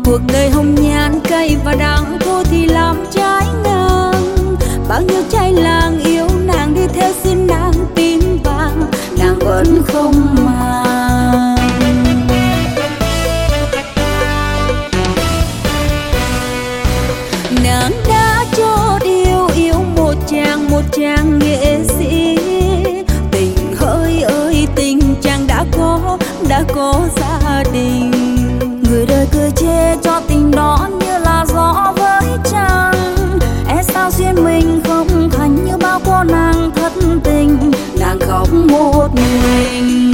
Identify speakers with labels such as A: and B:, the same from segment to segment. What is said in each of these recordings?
A: cuộc đời hồng nhan cay và đắng thôi thì làm trái ngang. Bao nhiêu trai làng yêu nàng đi theo xin nàng tím vàng, nàng vẫn không màng. Nàng đã cho yêu một chàng nghệ sĩ. Tình hỡi ơi tình chàng đã có gia đình. Người đời cười chê cho tình đó như là gió với trăng. E sao duyên mình không thành như bao cô nàng thất tình, nàng khóc một mình.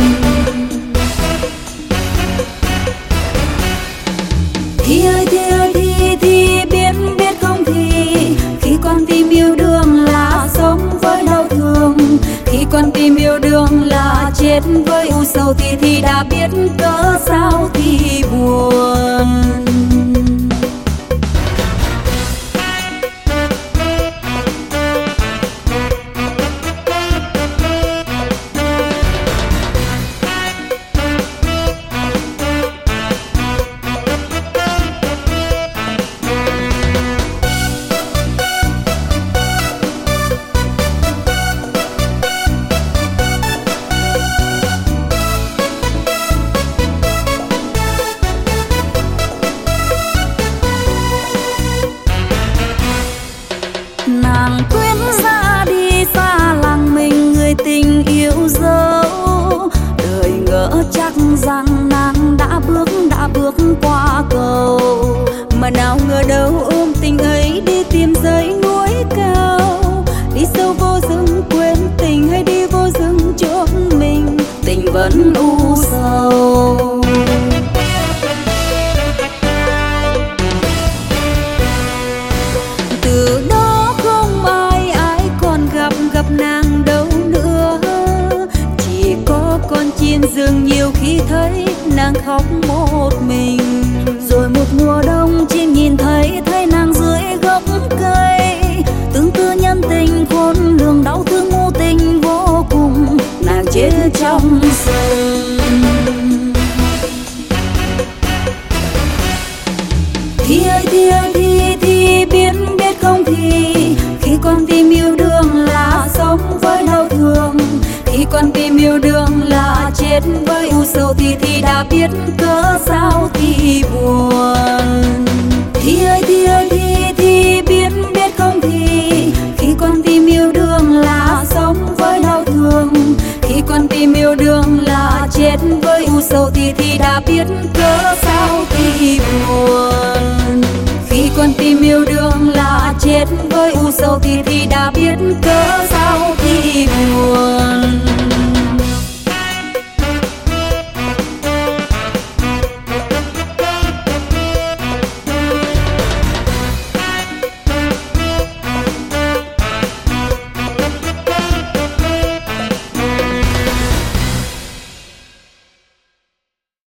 A: Thì ơi thì biết không thì khi con tim yêu đương là sống với đau thương, khi con tim yêu đương là chết với u sầu thì đã biết cớ sao thì buồn. Nàng quyến ra đi xa làng mình, người tình yêu dấu. Đời ngỡ chắc rằng nàng đã bước qua cầu, mà nào ngờ đâu ôm tình ấy đi tìm dãy núi cao. Đi sâu vô rừng quên tình hay đi vô rừng chốn mình, tình vẫn u sầu. Từ đó không ai còn gặp nàng đâu nữa. Chỉ có con chim rừng nhiều khi thấy nàng khóc một mình. Rồi một mùa đông chim nhìn thấy nàng dưới gốc cây. Tương tư nhân tình khôn lường đau thương vô tình vô cùng, nàng chết trong rừng. Thì ơi thì biết không thì khi con tim yêu đương là sống với đau thương, khi con tim yêu đương là chết với u sầu thì đã biết cớ sao thì buồn. Thì ơi thì biết không thì khi con tim yêu đương là sống với đau thương, khi con tim yêu đương là chết với u sầu thì đã biết cớ sao thì buồn. Khi con tim yêu đương là chết với u sầu thì đã biết cớ